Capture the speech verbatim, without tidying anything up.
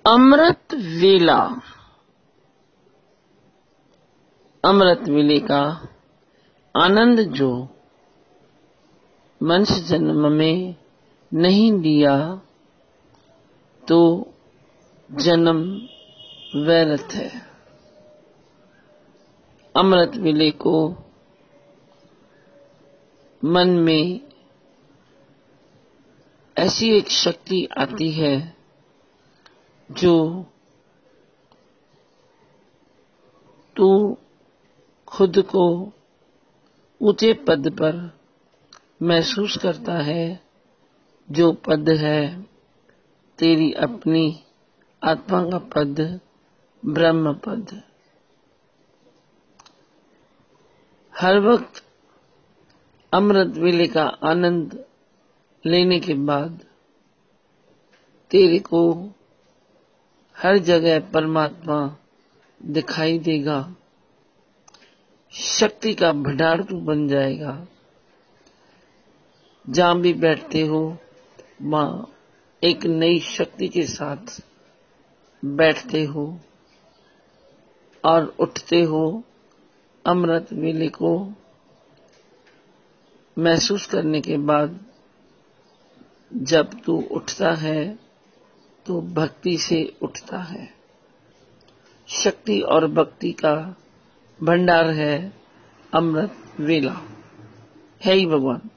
अमृत वेला। अमृत वेले का आनंद जो मनुष्य जन्म में नहीं लिया तो जन्म व्यर्थ है। अमृत वेले को मन में ऐसी एक शक्ति आती है जो तू खुद को ऊंचे पद पर महसूस करता है, जो पद है तेरी अपनी आत्मा का पद, ब्रह्म पद। हर वक्त अमृत वेले का आनंद लेने के बाद तेरे को हर जगह परमात्मा दिखाई देगा। शक्ति का भंडार तू बन जाएगा। जहां भी बैठते हो वहां एक नई शक्ति के साथ बैठते हो और उठते हो। अमृत वेले को महसूस करने के बाद जब तू उठता है तो भक्ति से उठता है। शक्ति और भक्ति का भंडार है अमृत वेला। है ही भगवान।